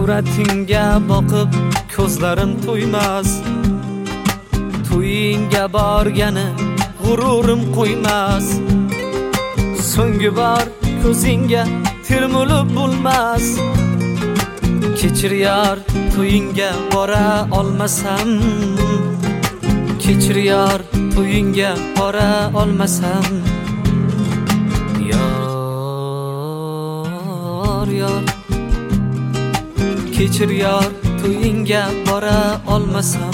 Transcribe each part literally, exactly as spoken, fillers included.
suratingga boqib ko'zlarim to'ymas, to'yingga borgani g'ururim qo'ymas. So'nggi bor ko'zingga termulib bo'lmas. Kechir yor, to'yingga bora olmasam. Kechir yor, to'yingga bora olmasam. Yor, yor, kechir yor, to'yingga bora olmasam.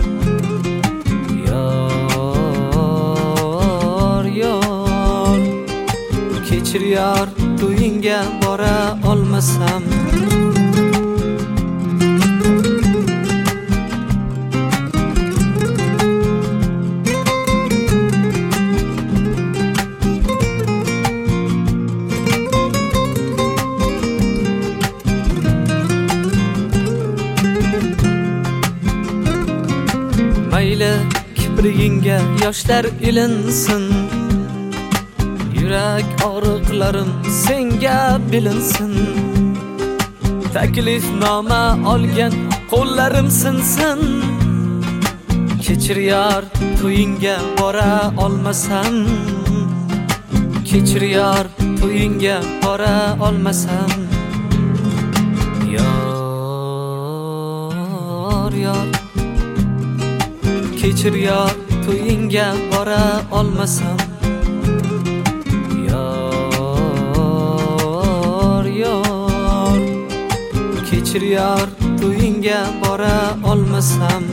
Yor, yor, kechir yor, to'yingga bora olmasam. Mayli kiprigingga yoshlar ilinsin, yurak og'riqlarim senga bilinsin. Taklifnoma olgan qo'llarim sinsin. Kechir yor, to'yingga bora olmasam. Kechir yor, to'yingga bora olmasam. Yor, yor, kechir yor, to'yingga bora olmasam. Yor, yor, kechir yor, to'yingga bora olmasam.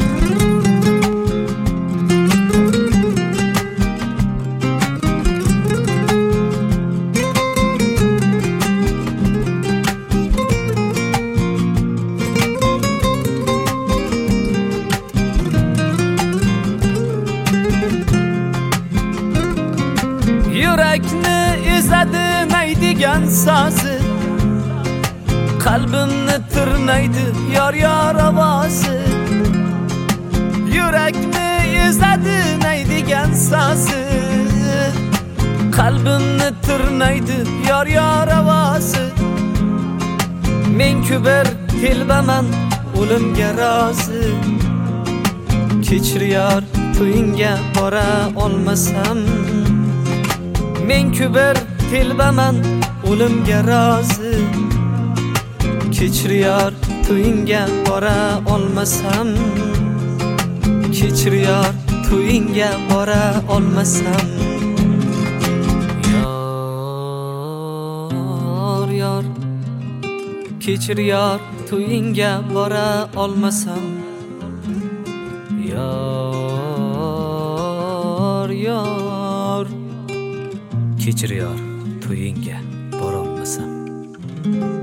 Yurakni ezadi maydigan sozi, qalbimni tirnaydi yor yor ovozi. Yurakni ezadi maydigan sozi, qalbimni tirnaydi yor yor ovozi. Men kubir telbaman, o'limga rozi. Kechir yor, to'yingga bora olmasam. Men kubir telbaman, o'limga rozi. Kechir yor, to'yingga bora olmasam. Kechir yor, to'yingga bora olmasam. Yor, yor, kechir yor, to'yingga bora olmasam. Yor, yor, kechir yor, to'yingga bora olmasam.